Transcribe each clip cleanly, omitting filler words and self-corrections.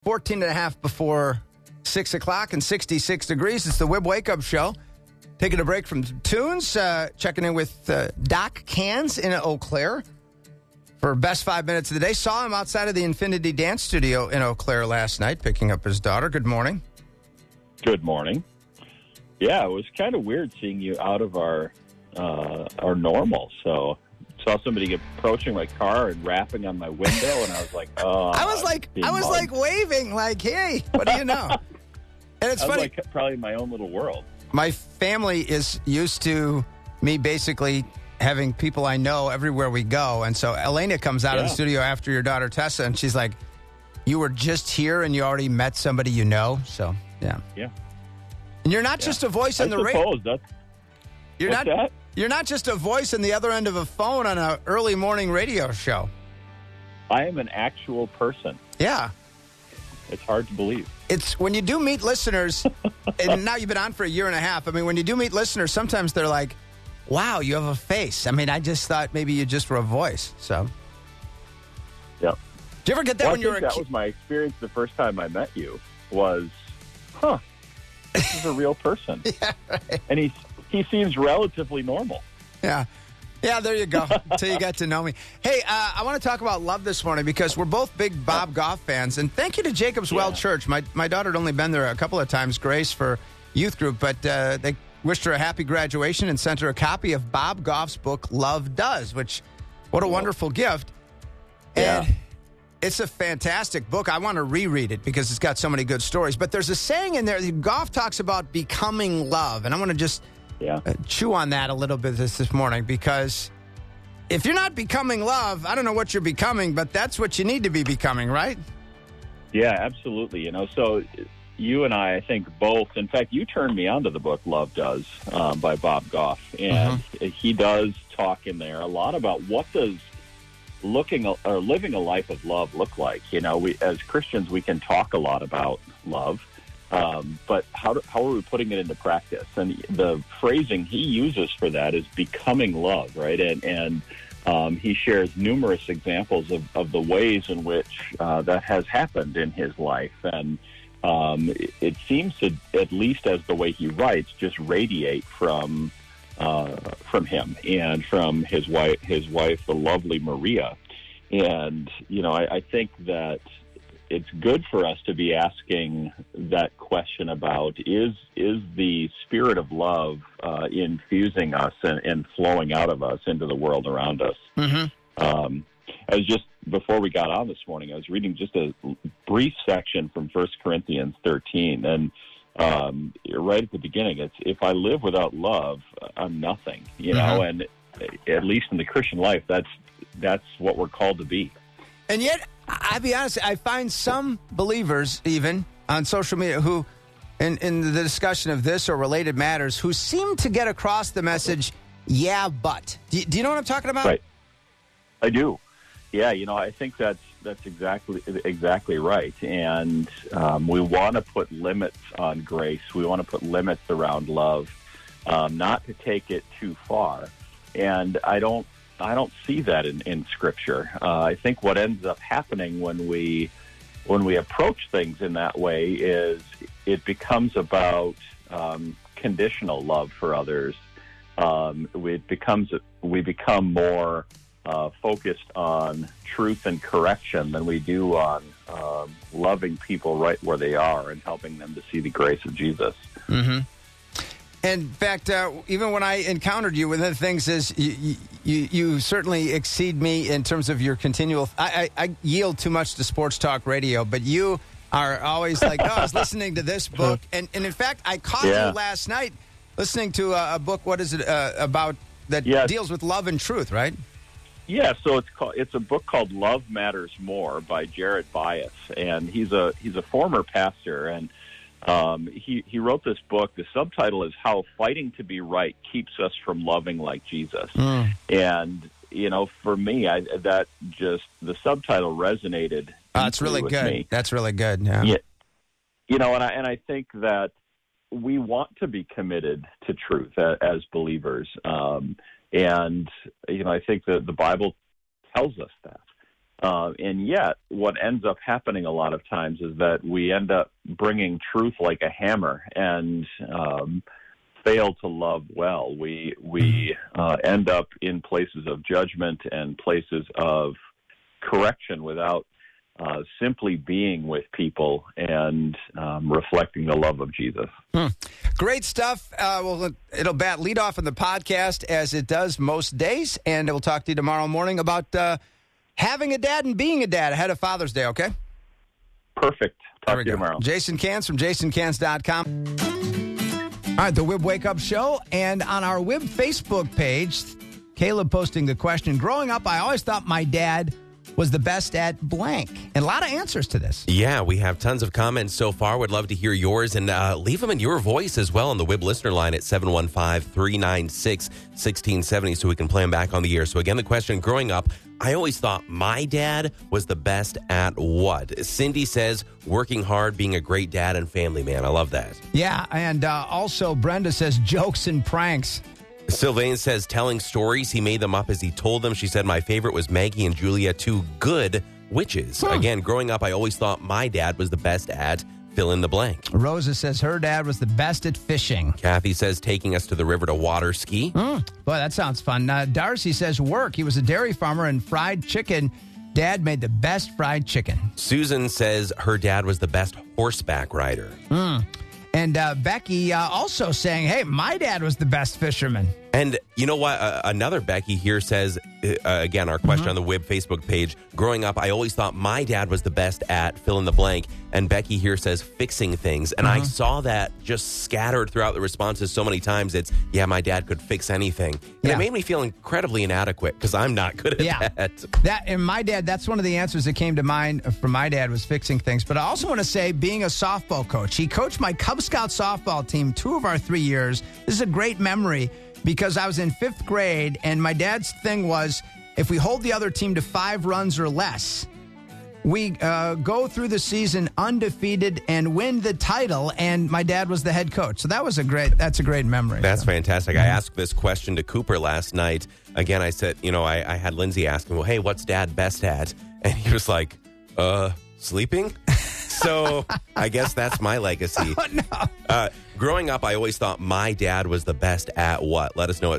14 and a half before 6 o'clock and 66 degrees. It's the Wib Wake Up Show. Taking a break from tunes, checking in with Doc Cans in Eau Claire for best 5 minutes of the day. Saw him outside of the Infinity Dance Studio in Eau Claire last night, picking up his daughter. Good morning. Good morning. Yeah, it was kind of weird seeing you out of our normal. So saw somebody approaching my car and rapping on my window, and I was like, "Oh!" I was like waving, like, "Hey, what do you know?" And it's funny. Like probably my own little world. My family is used to me basically having people I know everywhere we go, and so Elena comes out of the studio after your daughter Tessa, and she's like, "You were just here, and you already met somebody you know." So yeah. And you're not just a voice in the radio. You're not just a voice in the other end of a phone on an early morning radio show. I am an actual person. Yeah. It's hard to believe. It's when you do meet listeners, and now you've been on for a year and a half. I mean, when you do meet listeners, sometimes they're like, wow, you have a face. I mean, I just thought maybe you just were a voice. So. Yeah. Did you ever get that when you were a kid? That was my experience the first time I met you was, this is a real person. Yeah, right. And he seems relatively normal. Yeah. Yeah, there you go, until you got to know me. Hey, I want to talk about love this morning because we're both big Bob Goff fans. And thank you to Jacob's Well Church. My daughter had only been there a couple of times, Grace, for youth group. But they wished her a happy graduation and sent her a copy of Bob Goff's book, Love Does, which, what a wonderful gift. Yeah. And it's a fantastic book. I want to reread it because it's got so many good stories. But there's a saying in there, Goff talks about becoming love. And I want to just chew on that a little bit this morning, because if you're not becoming love, I don't know what you're becoming, but that's what you need to be becoming, right? Yeah, absolutely. So you and I think both, in fact, you turned me on to the book Love Does by Bob Goff. And he does talk in there a lot about what does living a life of love look like. We, as Christians, we can talk a lot about love. But how are we putting it into practice? And the phrasing he uses for that is becoming love, right? And he shares numerous examples of the ways in which that has happened in his life. And it seems to, at least as the way he writes, just radiate from him and from his wife, the lovely Maria. And, I think that it's good for us to be asking that question about, is the spirit of love infusing us and flowing out of us into the world around us? I was just, before we got on this morning, I was reading just a brief section from 1 Corinthians 13, and right at the beginning, it's, if I live without love, I'm nothing, and at least in the Christian life, that's what we're called to be. And yet, I'll be honest, I find some believers, even on social media, who, in the discussion of this or related matters, who seem to get across the message, yeah, but. Do you know what I'm talking about? Right. I do. Yeah, I think that's exactly right. And we want to put limits on grace. We want to put limits around love, not to take it too far. And I don't see that in Scripture. I think what ends up happening when we approach things in that way is it becomes about conditional love for others. We become more focused on truth and correction than we do on loving people right where they are and helping them to see the grace of Jesus. Mm-hmm. In fact, even when I encountered you, one of the things is you certainly exceed me in terms of your continual. I yield too much to sports talk radio, but you are always like, I was listening to this book, and in fact, I caught you last night listening to a book. What is it about that deals with love and truth, right? Yeah, so it's a book called Love Matters More by Jared Bias, and he's a former pastor, and he wrote this book. The subtitle is How Fighting to Be Right Keeps Us from Loving Like Jesus. And for me, the subtitle resonated. That's really good. Me. That's really good. Yeah. And I think that we want to be committed to truth as believers. And I think that the Bible tells us that. And yet, what ends up happening a lot of times is that we end up bringing truth like a hammer and fail to love well. We end up in places of judgment and places of correction without simply being with people and reflecting the love of Jesus. Great stuff. Well, it'll lead off in the podcast as it does most days, and we'll talk to you tomorrow morning about having a dad and being a dad ahead of Father's Day, okay? Perfect. Talk to you tomorrow. Jason Cans from jasoncans.com. All right, the Wib Wake Up Show, and on our Wib Facebook page, Caleb posting the question, growing up, I always thought my dad was the best at blank. And a lot of answers to this. Yeah, we have tons of comments so far. Would love to hear yours, and leave them in your voice as well on the Wib listener line at 715-396-1670 so we can play them back on the air. So again, the question, growing up, I always thought my dad was the best at what? Cindy says, working hard, being a great dad and family man. I love that. Yeah, and also Brenda says jokes and pranks. Sylvain says telling stories. He made them up as he told them. She said, my favorite was Maggie and Julia, two good witches. Again, growing up, I always thought my dad was the best at fill in the blank. Rosa says her dad was the best at fishing. Kathy says taking us to the river to water ski. Boy, that sounds fun. Darcy says work. He was a dairy farmer and fried chicken. Dad made the best fried chicken. Susan says her dad was the best horseback rider. And Becky also saying, hey, my dad was the best fisherman. And you know what? Another Becky here says, again, our question on the Wib Facebook page, growing up, I always thought my dad was the best at fill in the blank. And Becky here says fixing things. And I saw that just scattered throughout the responses so many times. It's, yeah, my dad could fix anything. And it made me feel incredibly inadequate because I'm not good at that. And my dad, that's one of the answers that came to mind from my dad was fixing things. But I also want to say being a softball coach. He coached my Cub Scout softball team 2 of our 3 years. This is a great memory because I was in 5th grade, and my dad's thing was if we hold the other team to 5 runs or less, we go through the season undefeated and win the title, and my dad was the head coach. So that's a great memory. That's fantastic. I asked this question to Cooper last night. Again, I said, I had Lindsay ask him, well, hey, what's dad best at? And he was like, sleeping? So I guess that's my legacy. Oh, no. Growing up, I always thought my dad was the best at what? Let us know at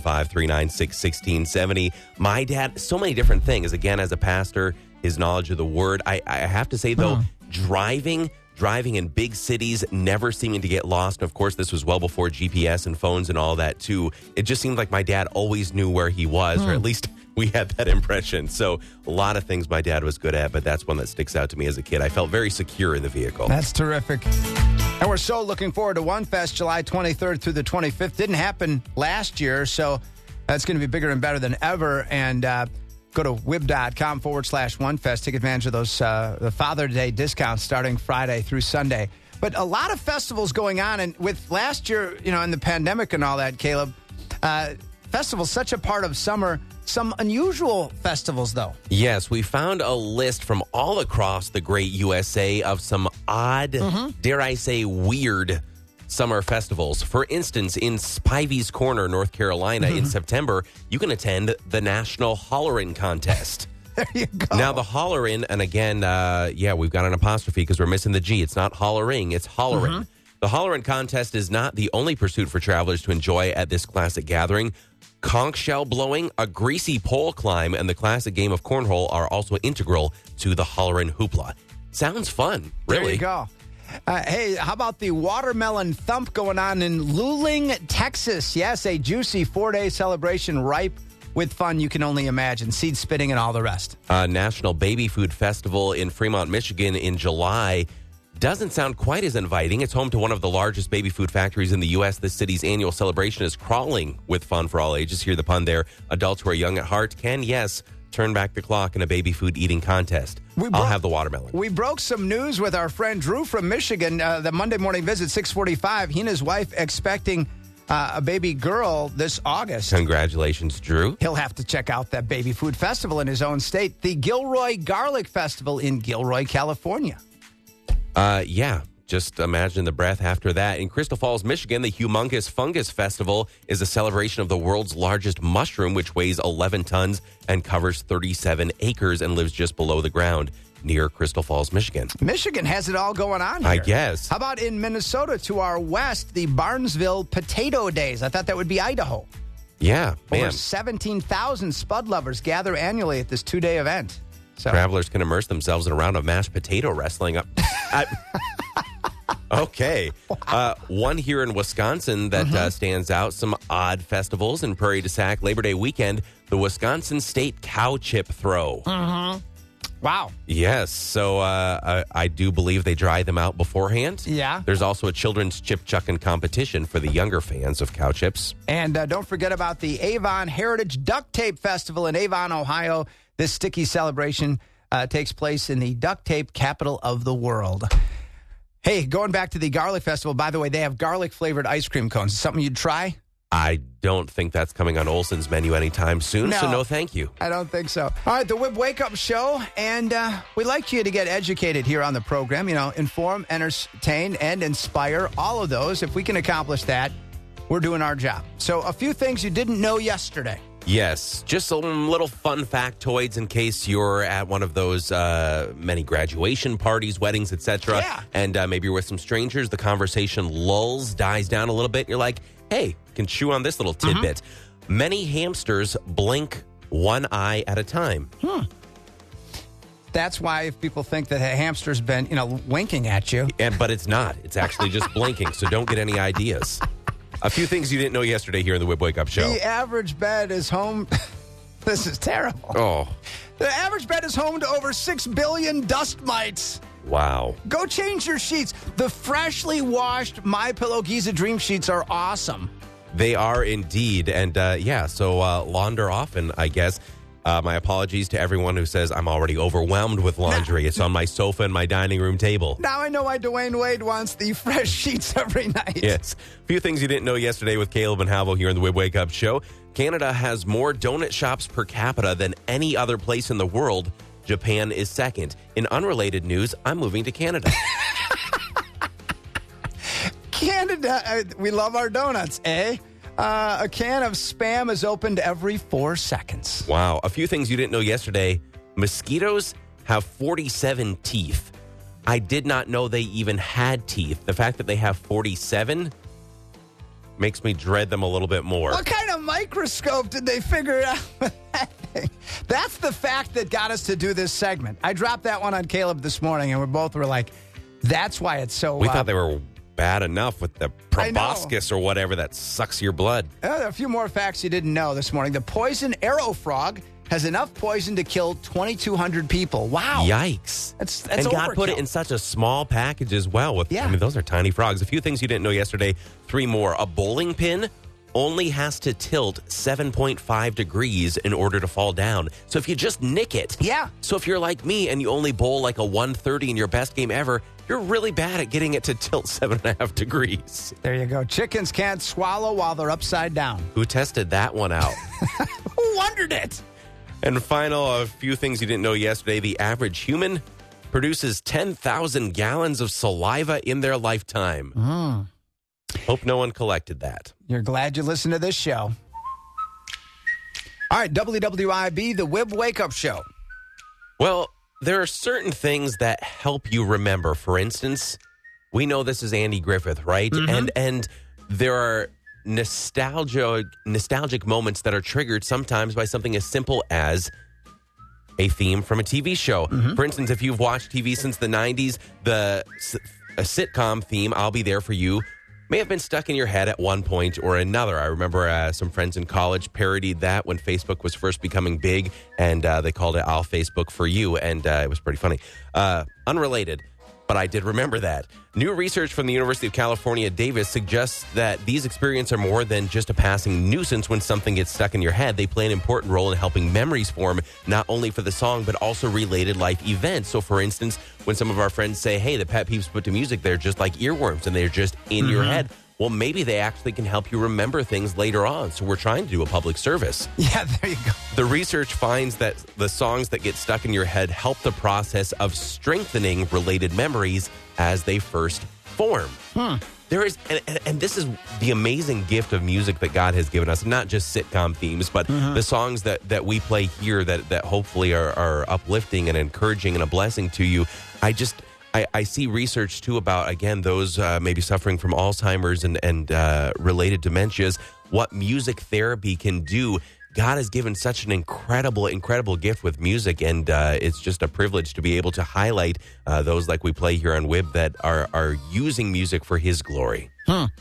715-396-1670. My dad, so many different things. Again, as a pastor, his knowledge of the word. I have to say, though, driving in big cities, never seeming to get lost. And of course, this was well before GPS and phones and all that, too. It just seemed like my dad always knew where he was, or at least we had that impression. So a lot of things my dad was good at, but that's one that sticks out to me as a kid. I felt very secure in the vehicle. That's terrific. And we're so looking forward to One Fest, July 23rd through the 25th. Didn't happen last year, so that's going to be bigger and better than ever. And go to wib.com/OneFest. Take advantage of those the Father's Day discounts starting Friday through Sunday. But a lot of festivals going on. And with last year, in the pandemic and all that, Caleb, festivals such a part of summer. Some unusual festivals, though. Yes, we found a list from all across the great USA of some odd, dare I say, weird summer festivals. For instance, in Spivey's Corner, North Carolina, in September, you can attend the National Hollerin' Contest. There you go. Now, the Hollerin', and again, we've got an apostrophe because we're missing the G. It's not hollering, it's Hollerin'. The Hollerin' Contest is not the only pursuit for travelers to enjoy at this classic gathering. Conch shell blowing, a greasy pole climb, and the classic game of cornhole are also integral to the Hollerin' hoopla. Sounds fun, really. There you go. Hey, how about the Watermelon Thump going on in Luling, Texas? Yes, a juicy 4-day celebration ripe with fun you can only imagine. Seed spitting and all the rest. National Baby Food Festival in Fremont, Michigan in July. Doesn't sound quite as inviting. It's home to one of the largest baby food factories in the U.S. The city's annual celebration is crawling with fun for all ages. Hear the pun there. Adults who are young at heart can, yes, turn back the clock in a baby food eating contest. I'll have the watermelon. We broke some news with our friend Drew from Michigan. The Monday morning visit, 6:45. He and his wife expecting a baby girl this August. Congratulations, Drew. He'll have to check out that baby food festival in his own state. The Gilroy Garlic Festival in Gilroy, California. just imagine the breath after that. In Crystal Falls, Michigan, the Humongous Fungus Festival is a celebration of the world's largest mushroom, which weighs 11 tons and covers 37 acres and lives just below the ground near Crystal Falls, Michigan. Michigan has it all going on here. I guess. How about in Minnesota to our west, the Barnesville Potato Days? I thought that would be Idaho. Yeah, man. Over 17,000 spud lovers gather annually at this 2-day event. So Travelers can immerse themselves in a round of mashed potato wrestling. Okay. One here in Wisconsin that stands out. Some odd festivals in Prairie du Sac. Labor Day weekend, the Wisconsin State Cow Chip Throw. Wow. Yes. So I do believe they dry them out beforehand. Yeah. There's also a children's chip chucking competition for the younger fans of cow chips. And don't forget about the Avon Heritage Duct Tape Festival in Avon, Ohio. This sticky celebration takes place in the duct tape capital of the world. Hey, going back to the Garlic Festival, by the way, they have garlic-flavored ice cream cones. Something you'd try? I don't think that's coming on Olson's menu anytime soon, so no thank you. I don't think so. All right, the Wib Wake Up Show, and we'd like you to get educated here on the program. You know, inform, entertain, and inspire, all of those. If we can accomplish that, we're doing our job. So a few things you didn't know yesterday. Yes, just some little fun factoids in case you're at one of those many graduation parties, weddings, etc. Yeah. And maybe you're with some strangers. The conversation lulls, dies down a little bit. You're like, hey, can chew on this little tidbit. Many hamsters blink one eye at a time. That's why if people think that a hamster's been, winking at you. But it's not. It's actually just blinking, so don't get any ideas. A few things you didn't know yesterday here in the Wib Wake Up Show. The average bed is home. This is terrible. Oh. The average bed is home to over 6 billion dust mites. Wow. Go change your sheets. The freshly washed MyPillow Giza Dream Sheets are awesome. They are indeed. And so launder often, I guess. My apologies to everyone who says I'm already overwhelmed with laundry. It's on my sofa and my dining room table. Now I know why Dwayne Wade wants the fresh sheets every night. Yes. A few things you didn't know yesterday with Caleb and Halvo here in the Wib Wake Up Show. Canada has more donut shops per capita than any other place in the world. Japan is second. In unrelated news, I'm moving to Canada. Canada, we love our donuts, eh? A can of Spam is opened every 4 seconds. Wow. A few things you didn't know yesterday. Mosquitoes have 47 teeth. I did not know they even had teeth. The fact that they have 47 makes me dread them a little bit more. What kind of microscope did they figure out with that thing? That's the fact that got us to do this segment. I dropped that one on Caleb this morning, and we both were like, that's why it's so... We thought they were bad enough with the proboscis or whatever that sucks your blood. A few more facts you didn't know this morning. The poison arrow frog has enough poison to kill 2,200 people. Wow. Yikes. That's and overkill. God put it in such a small package as well. I mean, those are tiny frogs. A few things you didn't know yesterday. 3 more. A bowling pin only has to tilt 7.5 degrees in order to fall down. So if you just nick it. Yeah. So if you're like me and you only bowl like a 130 in your best game ever, you're really bad at getting it to tilt 7.5 degrees. There you go. Chickens can't swallow while they're upside down. Who tested that one out? Who wondered it? And final, a few things you didn't know yesterday. The average human produces 10,000 gallons of saliva in their lifetime. Hope no one collected that. You're glad you listened to this show. All right, WWIB, the Wib Wake Up Show. Well, there are certain things that help you remember. For instance, we know this is Andy Griffith, right? And there are nostalgic moments that are triggered sometimes by something as simple as a theme from a TV show. For instance, if you've watched TV since the 90s, a sitcom theme, I'll Be There For You, may have been stuck in your head at one point or another. I remember some friends in college parodied that when Facebook was first becoming big, and they called it I'll Facebook For You, and it was pretty funny. Unrelated, but I did remember that. New research from the University of California, Davis suggests that these experiences are more than just a passing nuisance when something gets stuck in your head. They play an important role in helping memories form, not only for the song, but also related life events. So, for instance, when some of our friends say, hey, the pet peeves put to music, they're just like earworms and they're just in your head. Well, maybe they actually can help you remember things later on. So we're trying to do a public service. Yeah, there you go. The research finds that the songs that get stuck in your head help the process of strengthening related memories as they first form. There is, and this is the amazing gift of music that God has given us, not just sitcom themes, but the songs that we play here that hopefully are uplifting and encouraging and a blessing to you. I see research, too, about, again, those maybe suffering from Alzheimer's and related dementias, what music therapy can do. God has given such an incredible gift with music, and it's just a privilege to be able to highlight those like we play here on WIB that are using music for His glory.